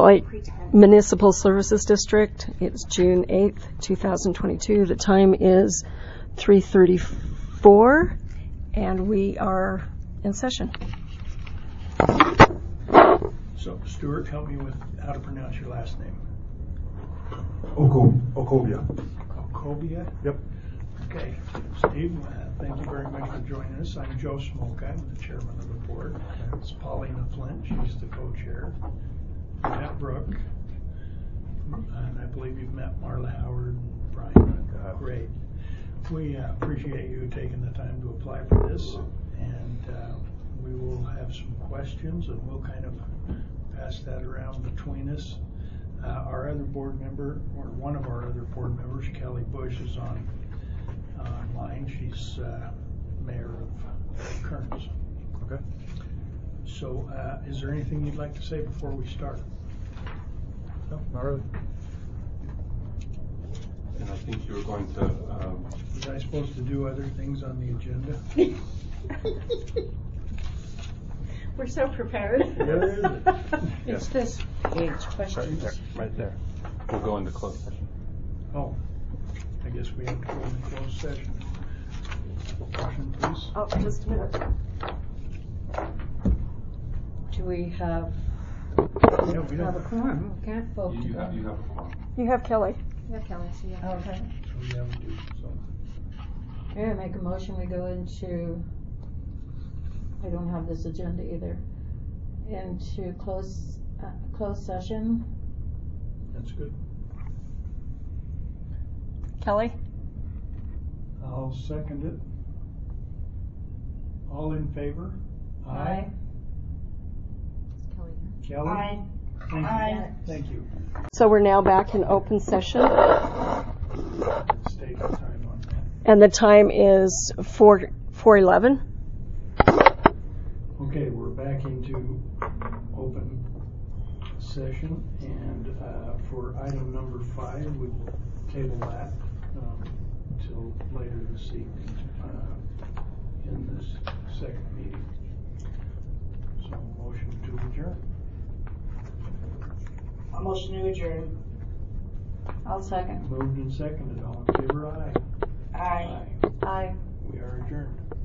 Municipal Services District. It's June 8th, 2022. The time is 3:34, and we are in session. So, Stuart, help me with how to pronounce your last name. Okobia. Okobia? Yep. Okay. Steve, thank you very much for joining us. I'm Joe Smoka. I'm the chairman of the board. It's Paulina Flint. She's the co-chair. Matt Brook. And I believe you've met Marla Howard and Brian. Great. We appreciate you taking the time to apply for this. And we will have some questions, and we'll kind of pass that around between us. Our other board member, or one of our other board members, Kelly Bush, is online. She's mayor of Kearns. Okay. So, is there anything you'd like to say before we start? No, not really. And I think you were going to. Was I supposed to do other things on the agenda? We're so prepared. Where is it? It's this page, questions. Right there. We'll go into closed session. Oh, I guess we have to go into closed session. Question, please. Oh, just a minute. Do we have? Yeah, we Have a don't. quorum, we can't vote. You have a form. You have Kelly. Yeah, Kelly, so yeah. Okay. So we have to do so. Yeah, make a motion, we go into, I don't have this agenda either, into closed session. That's good. Kelly? I'll second it. All in favor? Aye. Kelly? Aye. Thank you. Aye. Thank you. So we're now back in open session, State the time on that. and the time is 4:11. Okay, we're back into open session, and for item number 5, we will table that until later this evening in this second meeting. So, motion to adjourn. A motion to adjourn. I'll second. Moved and seconded. All in favor, aye. Aye. Aye. We are adjourned.